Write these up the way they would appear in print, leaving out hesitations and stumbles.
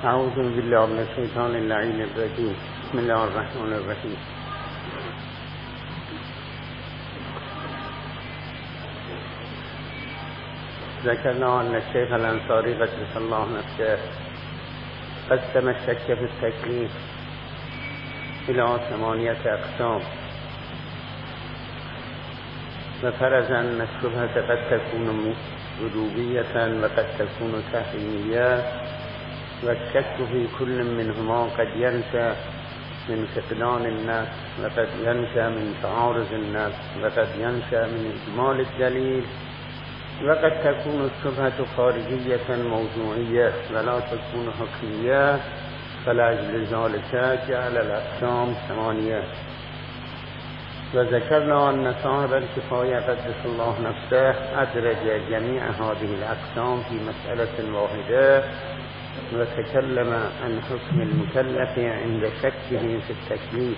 اعوذ بالله من الشیطان اللعین الرجیم. بسم الله الرحمن الرحیم. ذکرنا ان الشیخ الانصاری قدس الله نفسه قسم الشک فی التکلیف الى 8 اقسام و فرض ان الشبهة قد تكون وجوبیة و قد تكون تحریمیة و الشك في كل منهما قد ينشأ من فقدان النفس و قد ينشأ من تعارض النفس و قد ينشأ من إجمال الدليل و قد تكون الشبهة خارجية موضوعية ولا تكون حكمية فلأجل ذلك جعل الأقسام 8. وذكرنا أن صاحب الكفاية قدس الله نفسه أدرج جميع هذه الأقسام في مسألة واحدة وتكلم عن حكم المكلف عند شكه في التكليف.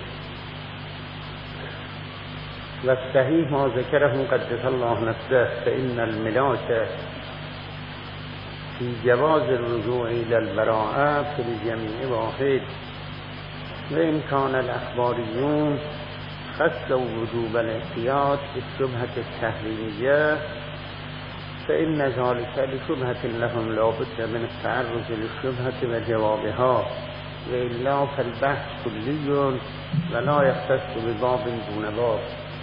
والصحيح ما ذكره قدس الله نفسه فإن الملاك في جواز الرجوع إلى البراءة في الجميع واحد، وإن كان الأخباريون خصوا وجوب الاحتياط بالشبهة التحريمية فإن ذلك لشبهة لهم لا بد من التعرض للشبهة وجوابها، وإلا فالبحث كلي ولا يختص بباب دون باب.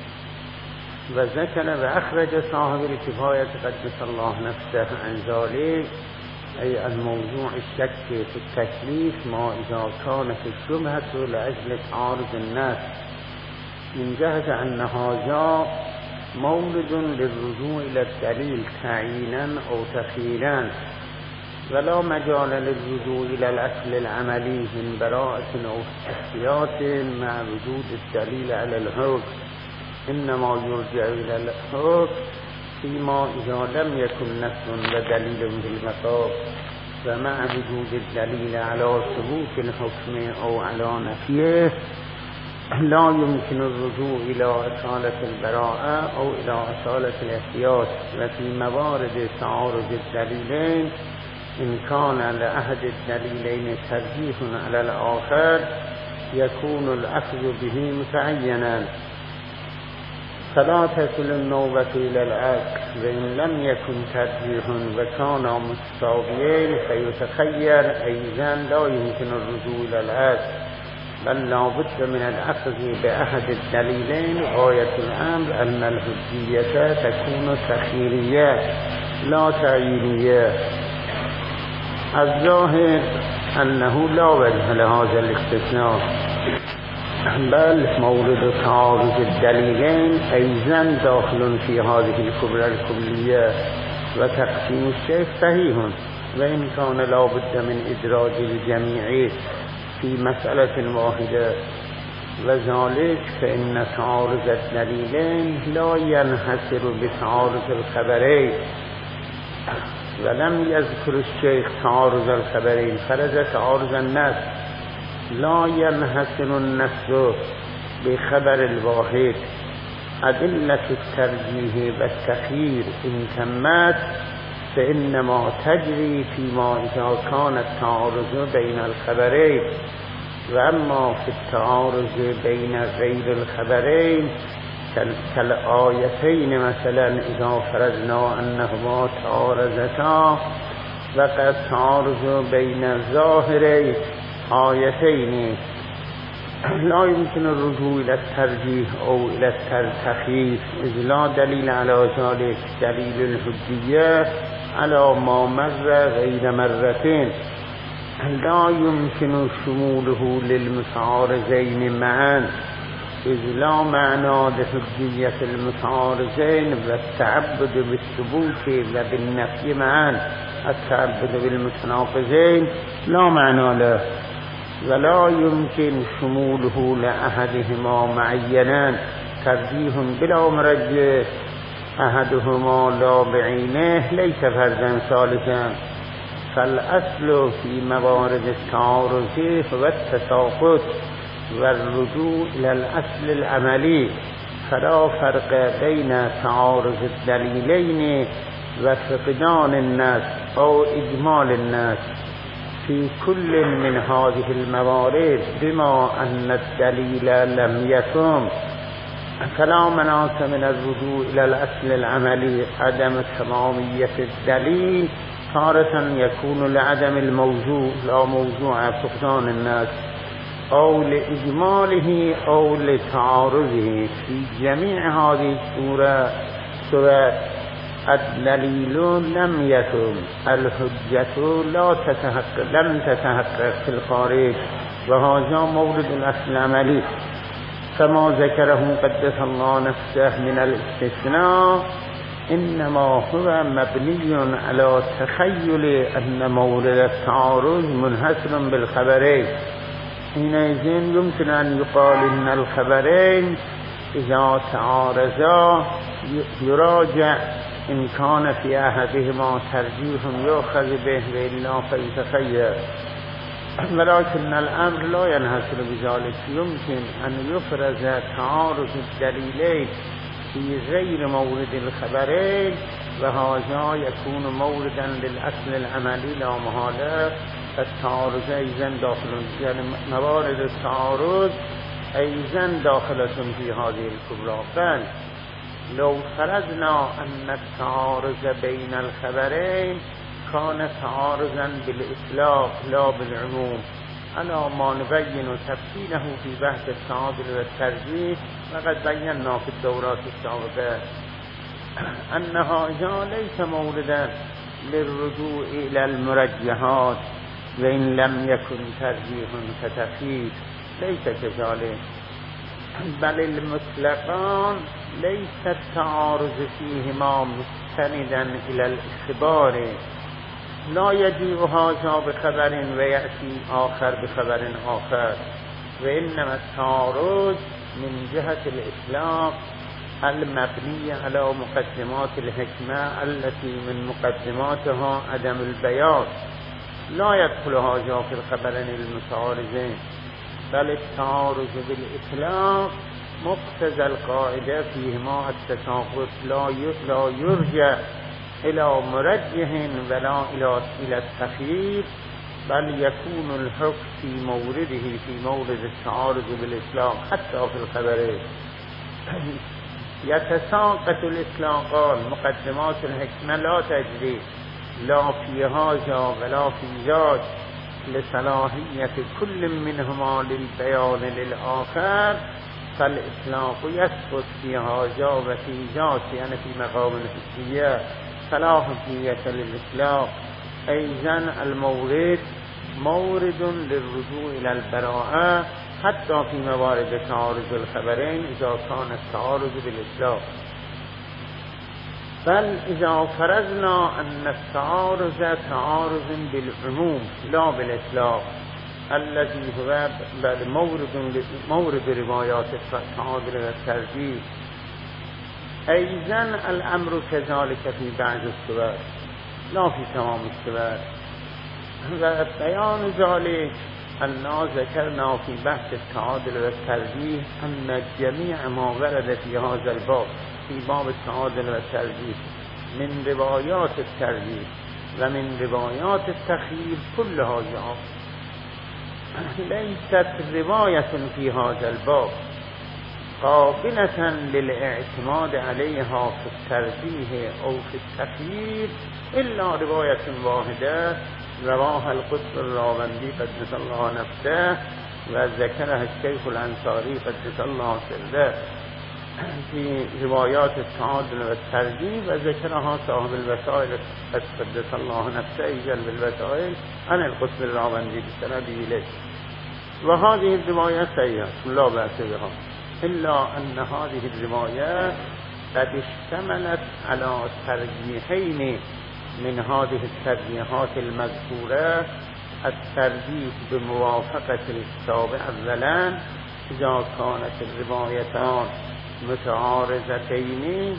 وذكر وأخرج صاحب الكفاية قدس الله نفسه عن ذلك أي الموضوع الشك في التكليف ما إذا كانت الشبهة لأجل تعارض الناس من جهة أن هذا مولد للرجوع إلى الدليل تعيينا أو تخييرا، ولا مجال للرجوع إلى الأصل العملي من براءة أو احتياط مع وجود الدليل على الحكم، إنما يرجع إلى الحكم فيما إذا لم يكن نص ودليل بالمطاب، ومع وجود الدليل على ثبوت الحكم أو على نفيه لا يمكن الرجوع إلى أصالة البراءة أو إلى أصالة الاحتياط. وفي موارد تعارض الدليلين إن كان لأحد الدليلين ترجيح على الآخر يكون الأخذ به متعينا فلا تصل النوبة إلى العقل، وإن لم يكن ترجيح وكانا متساويين فيتخير أيضا لا يمكن الرجوع إلى العقل، بل لا بد من الأخذ بأحد الدليلين. غاية الأمر أن الحجية تكون تخييرية لا تعيينية. الظاهر أنه لا وجه لهذا الاستثناء، بل مورد تعارض الدليلين أيضا داخل في هذه الكبرى الكلية، وتقسيم الشيخ صحيح، وإن كان لا بد من إدراج الجميع في مسألة واحدة. وذلك فإن تعارض الدليلين لا ينحصر بتعارض الخبرين، ولم يذكر الشيخ تعارض الخبرين، فرض تعارض النص. لا ينحصر النص بخبر الواحد. أدلة الترجيح والتخيير إن تمت فإنما تجري فيما إذا كان التعارض بين الخبرين، وأما في التعارض بين غير الخبرين كالآيتين مثلا إذا فرضنا أنهما تعارضتا وقد تعارض بين ظاهري آيتين لا يمكن الرجوع إلى الترجيح أو إلى التخيير، إذ لا دليل على ذلك. دليل الحجية على ما مر غير مرتين لا يمكن شموله للمتعارضين معا، إذ لا معنى لحجية المتعارضين والتعبد بالثبوت وبالنفي معا. التعبد بالمتناقضين لا معنى له، ولا يمكن شموله لأحدهما معينا ترجيح بلا مرجح، أحدهما لا بعينه ليس فرضا ثالثا. فالأصل في موارد التعارض هو التساقط والرجوع إلى الأصل العملي، فلا فرق بين تعارض الدليلين وفقدان الناس أو إجمال الناس. في كل من هذه الموارد بما أن الدليل لم يتم فلا مناص من الرجوع إلى الأصل العملي. عدم تمامية الدليل تارة يكون لعدم الموضوع لا موضوع فقدان الناس أو لإجماله أو لتعارضه. في جميع هذه الصورة الدليل لم يتم، الحجة لم تتحقق في الخارج، وهذا مورد الأصل العملي كما ذكره قدس الله نفسه من الاستثناء إنما هو مبني على تخيل أن مورد التعارض منحصر بالخبرين. حينئذ يمكن أن يقال إن الخبرين إذا تعارضا يراجع إن كان في أحدهما ترجيح يؤخذ به وإلا فيتخير، ولكن الأمر لا ينحصر بذلك. يمكن أن يفرز تعارض الدليلين في غير مورد الخبرين وهذا يكون موردا للأصل العملي لا محالة. التعارض أيضا داخل، يعني موارد التعارض أيضا داخلة في هذه الكبرى. بل لو فرضنا أن التعارض بين الخبرين كان تعارضا بالإطلاق لا بالعموم على ما نبين تفصيله في بحث التعادل والترجيح، وقد بينا في الدورات السابقة أن هذا ليس موردا للرجوع إلى المرجحات وإن لم يكن ترجيح كتخيير، ليس كذلك، بل المطلقان ليس التعارض فيهما مستندا إلى الإخبار، لا يجيء هذا بخبر ويأتي آخر بخبر آخر، وإنما التعارض من جهة الإطلاق المبني على مقدمات الحكمة التي من مقدماتها عدم البيان، لا يدخل هذا في الخبرين المتعارضين، بل التعارض بالإطلاق مقتضى القاعدة فيهما التساقط لا يرجع إلى مرجح ولا إلى التخيير، بل يكون الحكم في مورده في مورد التعارض بالإطلاق حتى في الخبرين. يتساقط الإطلاقان مقدمات الحكمة لا تجري لا في هذا ولا في ذاك لصلاحية كل منهما للبيان للآخر، فالإطلاق يسقط في هذا وفي ذاك، يعني في مقام الحجية فلا حجية للإطلاق. أيضا المورد مورد للرجوع إلى البراءة حتى في موارد تعارض الخبرين إذا كان التعارض بالإطلاق. بل إذا فرضنا أن التعارض تعارض بالعموم لا بالإطلاق الذي هو مورد روايات التعادل والترجيح، أيضا الأمر كذلك في بعض الصور لا في تمام الصور. وبيان ذلك أننا ذكرنا في بحث التعادل والترجيح أن جميع ما ورد في هذا الباب في باب التعادل والترجيح من روايات الترجيح ومن روايات التخيير كلها ليست رواية في هذا الباب قابلة للاعتماد عليها في الترجيح أو في التخيير إلا رواية واحدة رواها القطب الراوندي قدس الله نفسه وذكرها الشيخ الأنصاري قدس الله سره في روايات التعادل والترجيح، وذكرها صاحب الوسائل قدس الله نفسه إجل بالوسائل عن القطب الراوندي بسند إليه. وهذه الرواية صحيحة لا بأس بها، إلا أن هذه الرواية قد اشتملت على ترجيحين من هذه الترجيحات المذكورة: الترجيح بموافقة الكتاب أولا إذا كانت الروايتان متعارضتين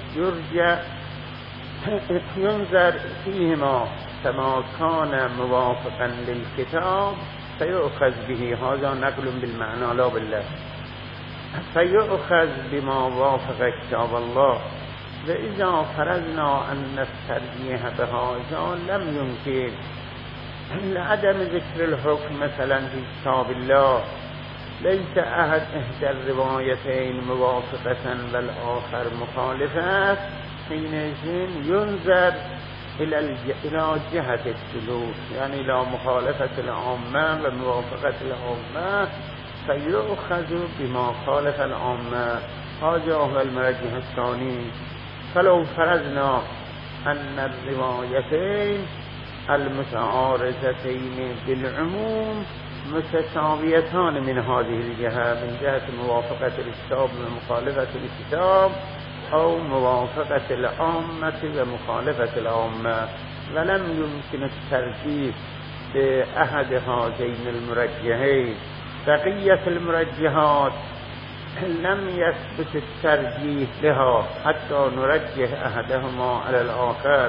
ينظر فيهما كما كان موافقا للكتاب فيؤخذ به، هذا نقل بالمعنى لا بالله، فيؤخذ بما وافق كتاب الله. وإذا فرضنا أن الترجيح بهذا لم يمكن لعدم ذكر الحكم مثلا في كتاب الله ليس أحد إحدى الروايتين موافقة والآخر مخالفة، حينئذ ينظر إلى جهة السلوك، يعني إلى مخالفة العامة وموافقة العامة، فيؤخذ بما خالف العامة. هذا هو المرجح الثاني. فلو فرضنا أن الروايتين المتعارضتين بالعموم متساويتان من هذه الجهة، من جهة موافقة الكتاب ومخالفة الكتاب، أو موافقة العامة ومخالفة العامة، ولم يمكن الترجيح بأحد هذين المرجحين. بقية المرجحات لم يثبت الترجيح لها حتى نرجح أحدهما على الآخر،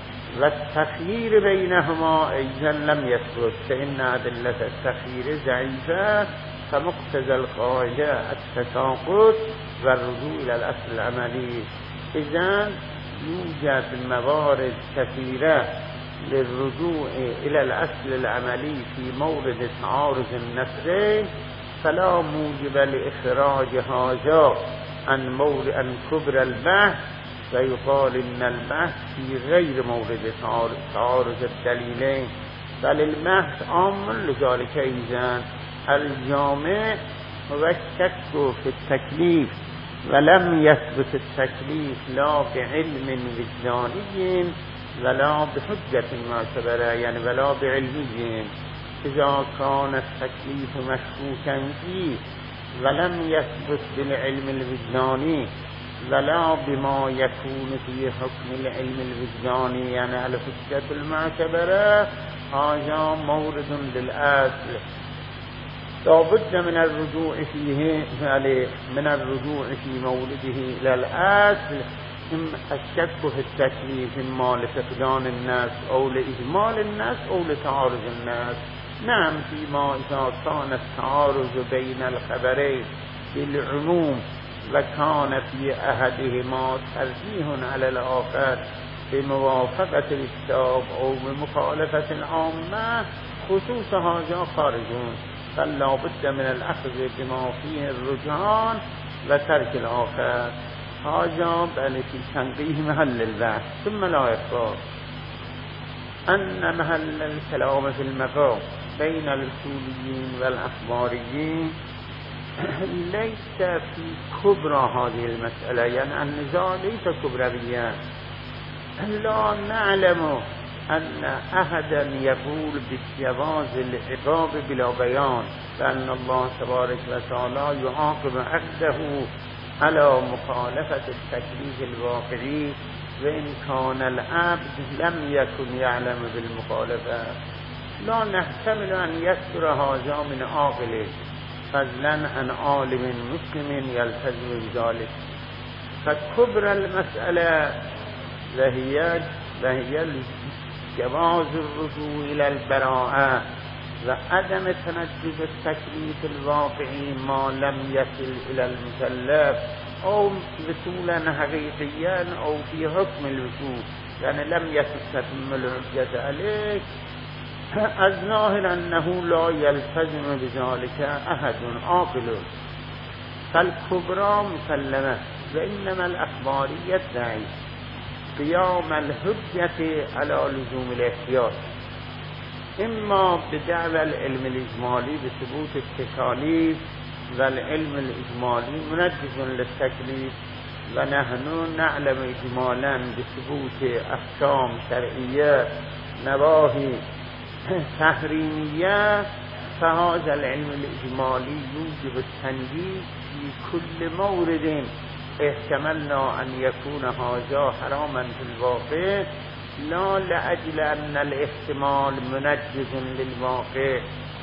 والتخيير بينهما أيضا لم يثبت، فإن أدلة التخيير ضعيفة، فمقتضى القاعدة التساقط والرجوع إلى الأصل العملي. إذن يوجد موارد كثيرة للرجوع إلى الأصل العملي في مورد تعارض النصين، فلا موجب لإخراج هذا عن كبر البحث، ويقال إن البحث في غير مورد تعارض الدليلين، بل البحث عام. لذلك إذن الجامع هو الشك في التكليف، ولم يثبت التكليف لا بعلم وجداني ولا بحجة معتبرة، يعني ولا بعلمي. إذا كان التكليف مشكوكا فيه ولم يثبت بالعلم الوجداني ولا بما يكون في حكم العلم الوجداني، يعني الحجة المعتبرة، هذا مورد للأصل لا بد من الرجوع فيه، من الرجوع في مولده إلى الأصل. الشك في التكليف إما لفقدان الناس أو لإجمال الناس أو لتعارض الناس. نعم، فيما إذا كان التعارض بين الخبرين بالعموم وكان في أحدهما ترجيح على الآخر بموافقة الكتاب أو بمخالفة العامة، خصوص هذا خارجون، فلا بد من الأخذ بما فيه الرجحان وترك الآخر. هذا بل في تنقيه محل البحث. ثم لا يخفى أن محل الكلام في المقام بين الأصوليين والأخباريين ليس في كبرى هذه المسألة، يعني النزاع ليس كبرويا. لا نعلم أن أحدا يقول بجواز العقاب بلا بيان، لأن الله تبارك وتعالى يعاقب عبده على مخالفة التكليف الواقعي، وإن كان العبد لم يكن يعلم بالمخالفة. لا نحتمل أن يذكر هذا من عاقل فضلا عن عالم مسلم يلتزم بذلك. فكبر المسألة وهي جواز الرجوع إلى البراءة وعدم تنجز التكليف الواقعي ما لم يصل إلى المكلف، أو وصولا حقيقيا أو في حكم الوصول، يعني لم يتم الحجة عليه. الظاهر أنه لا يلتزم بذلك أحد عاقل، فالكبرى مسلمة، وإنما الأخبارية ضعيف. قيام الحجة على لزوم الاحتياط إما بدعوى العلم الإجمالي بثبوت التكاليف، والعلم الإجمالي منجز للتكليف، ونحن نعلم إجمالا بثبوت أحكام شرعية نواهي تحريمية، فهذا العلم الإجمالي يوجب التنجيز في كل مورد احتملنا أن يكون هذا حراما في الواقع، لا لأجل أن الاحتمال منجز للواقع،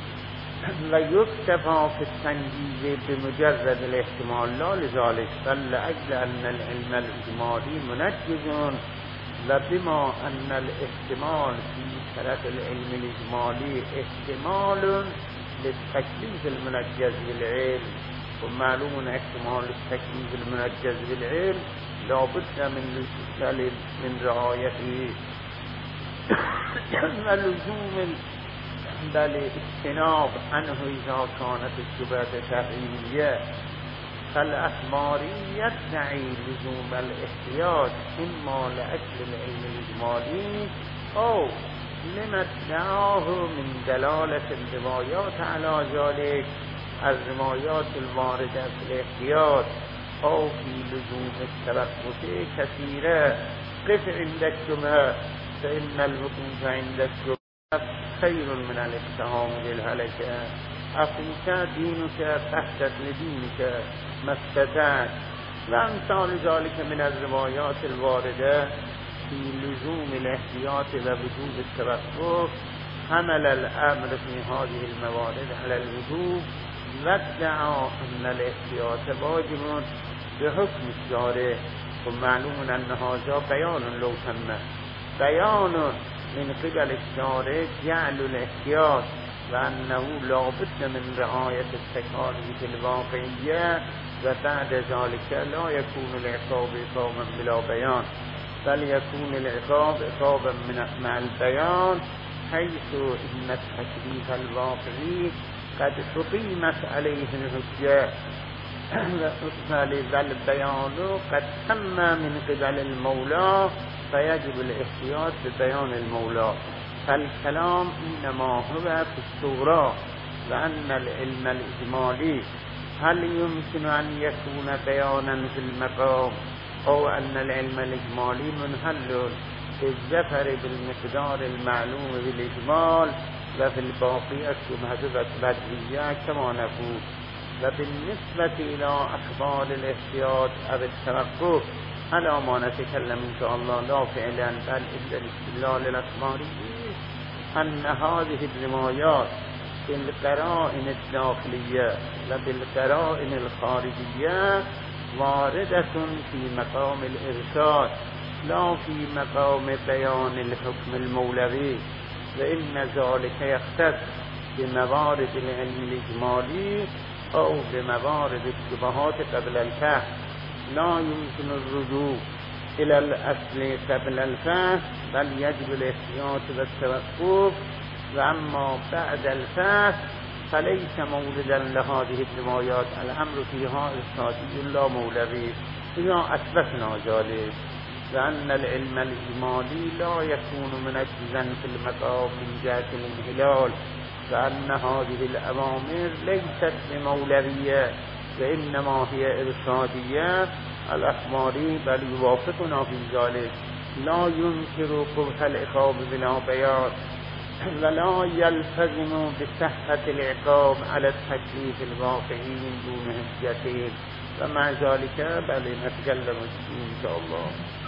ويكتفى في التنجيز بمجرد الاحتمال، لا لذلك، بل لأجل أن العلم الإجمالي منجز، وبما أن الاحتمال في طرف العلم الإجمالي احتمال للتكليف المنجز بالعلم، ومعلوم احتمال التكليف المنجز بالعلم لا بد من رعايته ولزوم بل اجتناب عنه اذا كانت الشبهة تقییدیه. فالأخباری يدعي لزوم الاحتیاط اما لأجل العلم الإجمالي او لما ادعاه من دلالة الروايات على ذلك، از روایات الواردة في الاحتیاط او في لزوم التوقف كثيرة. قف عند الشبهة فإن الوقوف عند الشبهة خير من الاقتحام بالهلكة. أخيك دينك فاحتت لدينك ما استطعت. وأمثال ذلك من الروايات الواردة في لزوم الاحتياط ووجوب التوقف. حمل الأمر في هذه الموارد على الوجوب وادعى أن الاحتياط واجب بحكم الشارع. ومعلوم أن هذا بيان لو تم بيان من قبل الشارع جعل الاحتياط وأنه لا بد من رعاية التكاليف الواقعية، وبعد ذلك لا يكون العقاب عقابا بلا بيان، بل يكون العقاب عقابا مع البيان، حيث إن التكليف الواقعي قد أقيمت عليه الحجة والبيان قد تم من قبل المولى، فيجب الاحتياط ببيان المولى. فالكلام إنما هو في الصورة، وأن العلم الإجمالي هل يمكن أن يكون بيانا في المقام، أو أن العلم الإجمالي منحل في الزفر بالمقدار المعلوم بالإجمال، وفي الباقي الشبهة والبدعية كما نقول. وبالنسبة إلى أخبار الاحتياط أو التوقف على ما نتكلم إن شاء الله لا فعلا بل إلا الاستدلال الأخباري، أن هذه الروايات بالقرائن الداخلية وبالقرائن الخارجية واردة في مقام الإرشاد لا في مقام بيان الحكم المولوي، وإن ذلك يختص بموارد العلم الإجمالي أو بموارد الشبهات قبل الفحص. لا يمكن الرجوع إلى الأصل قبل الفحص، بل يجب الاحتياط والتوقف. وأما بعد الفحص فليس موردا لهذه الروايات، الأمر فيها إرشادي لا مولوي. إذا أثبتنا ذلك، لأن العلم الإجمالي لا يكون منجزا في المقام من جهة الانحلال، فأن هذه الأوامر ليست بمولوية وإنما هي إرشادية الأخباري، بل يوافقنا في ذلك. لا ينكر قبح العقاب بلا بيان، ولا يلتزم بصحة العقاب على التكليف الواقعي من دون حجتين. ومع ذلك بل نتكلم إن شاء الله.